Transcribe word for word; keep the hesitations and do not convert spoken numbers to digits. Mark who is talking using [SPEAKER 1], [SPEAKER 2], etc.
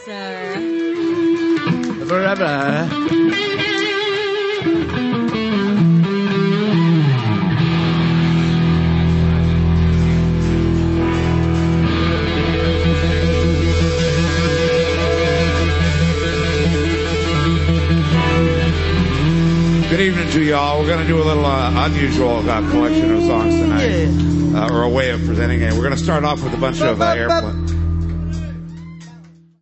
[SPEAKER 1] sir.
[SPEAKER 2] Forever. Good evening to y'all. We're going to do a little uh, unusual uh, collection of songs tonight,
[SPEAKER 1] Yeah.
[SPEAKER 2] uh, or a way of presenting it. We're going to start off with a bunch of uh, airplane.